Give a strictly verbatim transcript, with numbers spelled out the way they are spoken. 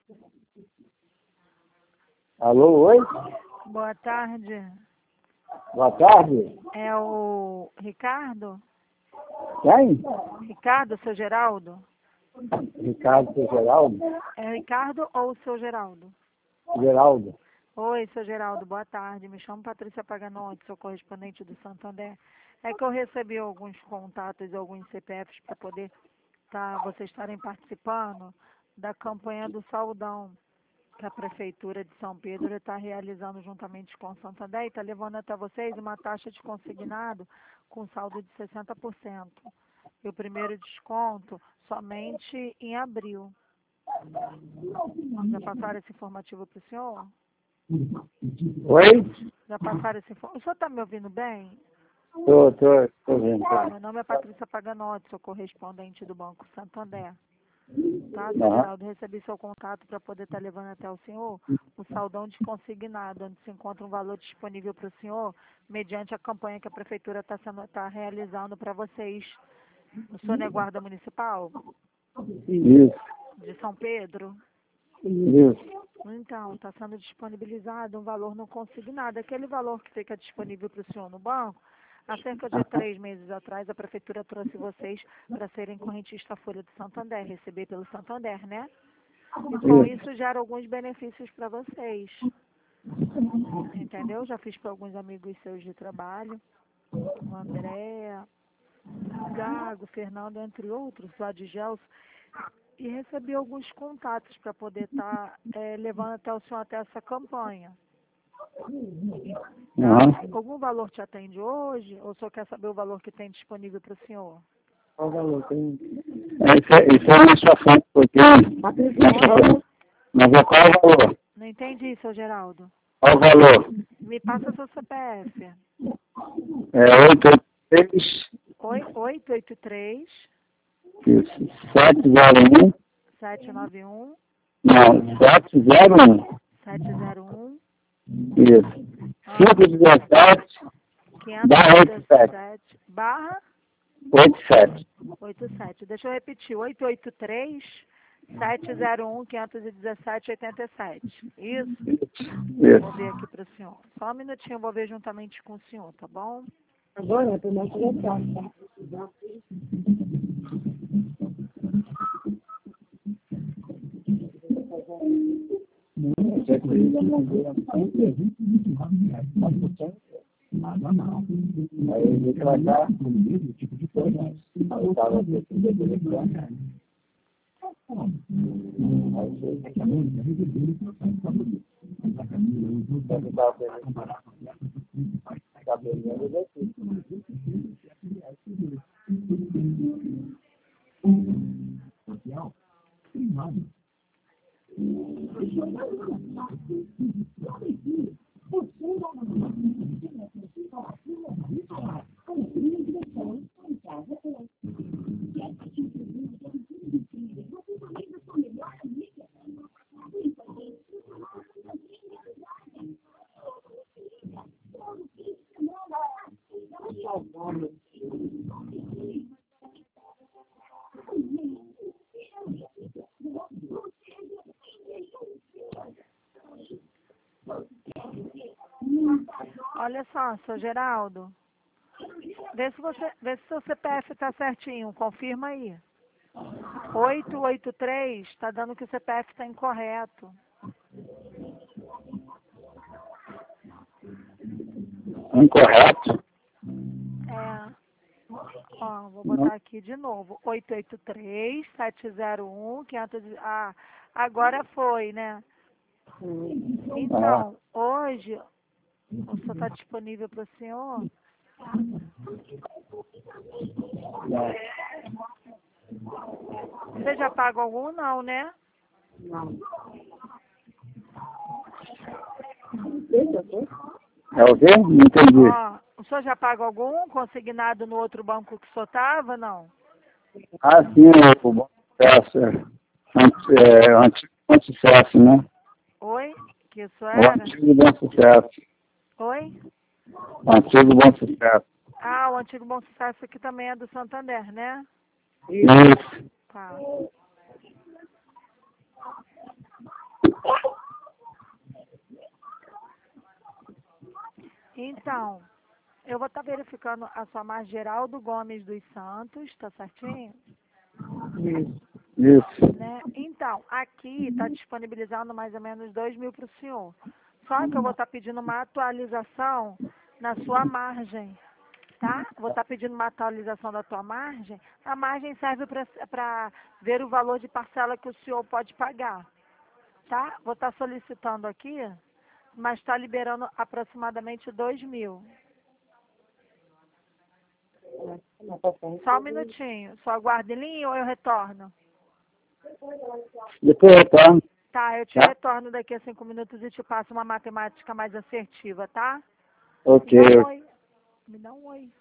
Alô, oi? Boa tarde. Boa tarde. É o Ricardo? Quem? Ricardo, seu Geraldo? Ricardo, seu Geraldo? É o Ricardo ou o seu Geraldo? Geraldo. Oi, seu Geraldo, boa tarde. Me chamo Patrícia Paganotti, sou correspondente do Santander. É que eu recebi alguns contatos e alguns C P Fs para poder tá, vocês estarem participando da campanha do Saudão, que a Prefeitura de São Pedro está realizando juntamente com o Santander e está levando até vocês uma taxa de consignado com saldo de sessenta por cento. E o primeiro desconto somente em abril. Já passaram esse informativo para o senhor? Oi? Já passaram esse informativo? O senhor está me ouvindo bem? Tô, tô, tô vendo. Tá. Meu nome é Patrícia Paganotti, sou correspondente do Banco Santander. Tá, seu Aham. Geraldo, recebi seu contato para poder estar levando até o senhor o saldão de consignado, onde se encontra um valor disponível para o senhor, mediante a campanha que a Prefeitura está tá realizando para vocês. O senhor não é guarda municipal Isso, de São Pedro? isso. Então, está sendo disponibilizado um valor no consignado. Aquele valor que fica disponível para o senhor no banco, há cerca de três meses atrás, a Prefeitura trouxe vocês para serem correntista Folha do Santander, receber pelo Santander, né? E com isso gera alguns benefícios para vocês. Entendeu? Já fiz para alguns amigos seus de trabalho, o André, Gago, Fernando, entre outros, o Adgelson, e recebi alguns contatos para poder estar tá, é, levando até o senhor até essa campanha. Tá? Aham. Algum valor te atende hoje? Ou só quer saber o valor que tem disponível para o senhor? Qual o valor? Tem... Isso é, isso é uma sua fonte, porque... Mas é qual o valor? Não entendi, seu Geraldo. Qual o valor? Me passa seu C P F. É oito oito três, Oi, oito oito três, isso, sete zero um, sete nove um, não, sete zero um, sete zero um, isso, cinco dezessete, barra oito sete, barra oito sete. oito sete. Deixa eu repetir, oito oito três, sete zero um, cinco um sete, oito sete. Isso? Vou ver Isso. aqui para o senhor. Só um minutinho, eu vou ver juntamente com o senhor, tá bom? Agora, eu tô na telefone, tá? Aí ele vai dar tipo de coisa. Olha só, seu Geraldo. Vê se, você, vê se seu C P F está certinho, confirma aí. oito oito três, está dando que o C P F está incorreto. Incorreto? É. Ó, vou botar aqui de novo. oito oito três, sete zero um, quinhentos... Ah, agora foi, né? Então, hoje, o senhor está disponível para o senhor? Você já paga algum? Não, né? É o quê? Não entendi. Ó, o senhor já paga algum consignado no outro banco que o senhor estava, não? Ah, sim, o bom sucesso. É, o antigo bom sucesso, né? Oi? Que isso O era? antigo bom sucesso. Oi? O antigo bom sucesso. Ah, o antigo Bom Sucesso aqui também é do Santander, né? Isso. Tá. Então, eu vou estar verificando a sua margem Geraldo Gomes dos Santos, tá certinho? Isso. Isso. Né? Então, aqui está disponibilizando mais ou menos dois mil para o senhor. Só que eu vou estar pedindo uma atualização na sua margem, tá? Vou estar pedindo uma atualização da tua margem. A margem serve para ver o valor de parcela que o senhor pode pagar, tá? Vou estar solicitando aqui, mas está liberando aproximadamente dois mil. Só um minutinho. Só aguarde em linha ou eu retorno? Depois eu retorno. Tá, eu te Tá. retorno daqui a cinco minutos e te passo uma matemática mais assertiva, tá? Ok. Me dá um oi. Me dá um oi.